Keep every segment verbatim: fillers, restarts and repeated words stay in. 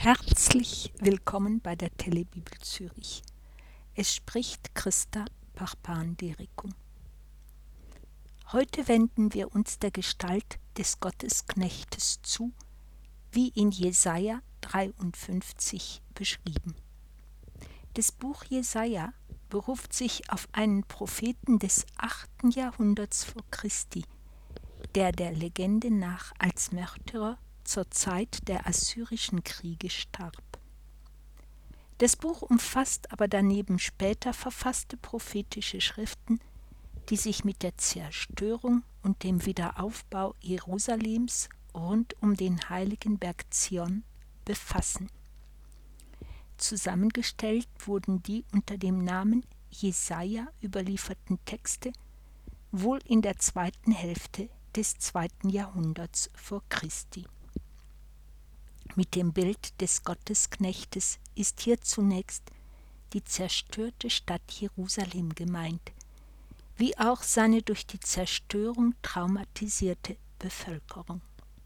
Herzlich willkommen bei der Telebibel Zürich. Es spricht Christa Parpan-Derikum. Heute wenden wir uns der Gestalt des Gottesknechtes zu, wie in Jesaja dreiundfünfzig beschrieben. Das Buch Jesaja beruft sich auf einen Propheten des achten Jahrhunderts vor Christi, der der Legende nach als Märtyrer zur Zeit der assyrischen Kriege starb. Das Buch umfasst aber daneben später verfasste prophetische Schriften, die sich mit der Zerstörung und dem Wiederaufbau Jerusalems rund um den heiligen Berg Zion befassen. Zusammengestellt wurden die unter dem Namen Jesaja überlieferten Texte wohl in der zweiten Hälfte des zweiten Jahrhunderts vor Christi. Mit dem Bild des Gottesknechtes ist hier zunächst die zerstörte Stadt Jerusalem gemeint, wie auch seine durch die Zerstörung traumatisierte Bevölkerung.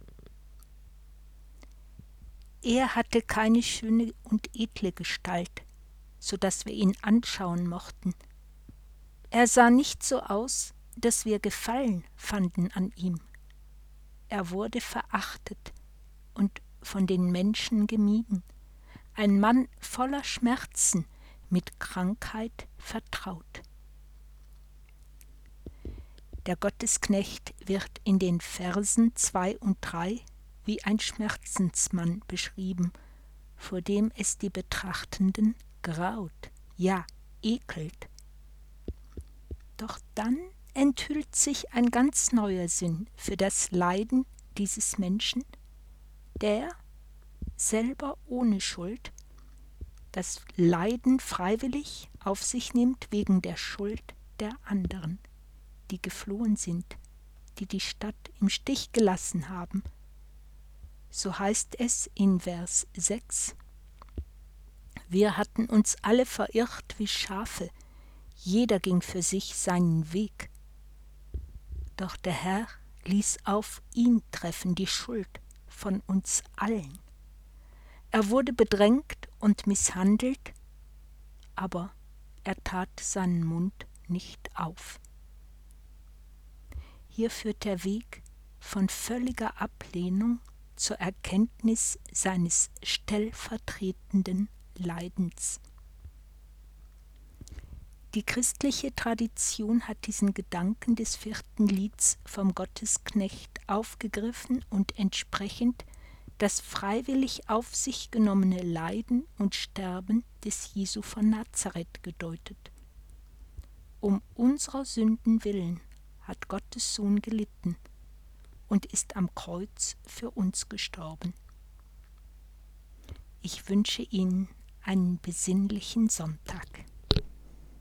Er hatte keine schöne und edle Gestalt, so dass wir ihn anschauen mochten. Er sah nicht so aus, dass wir Gefallen fanden an ihm. Er wurde verachtet und von den Menschen gemieden, ein Mann voller Schmerzen, mit Krankheit vertraut. Der Gottesknecht wird in den Versen zwei und drei wie ein Schmerzensmann beschrieben, vor dem es die Betrachtenden graut, ja, ekelt. Doch dann enthüllt sich ein ganz neuer Sinn für das Leiden dieses Menschen, der, selber ohne Schuld, das Leiden freiwillig auf sich nimmt wegen der Schuld der anderen, die geflohen sind, die die Stadt im Stich gelassen haben. So heißt es in Vers sechs: Wir hatten uns alle verirrt wie Schafe, jeder ging für sich seinen Weg. Doch der Herr ließ auf ihn treffen die Schuld von uns allen. Er wurde bedrängt und misshandelt, aber er tat seinen Mund nicht auf. Hier führt der Weg von völliger Ablehnung zur Erkenntnis seines stellvertretenden Leidens. Die christliche Tradition hat diesen Gedanken des vierten Lieds vom Gottesknecht aufgegriffen und entsprechend das freiwillig auf sich genommene Leiden und Sterben des Jesu von Nazareth gedeutet. Um unserer Sünden willen hat Gottes Sohn gelitten und ist am Kreuz für uns gestorben. Ich wünsche Ihnen einen besinnlichen Sonntag.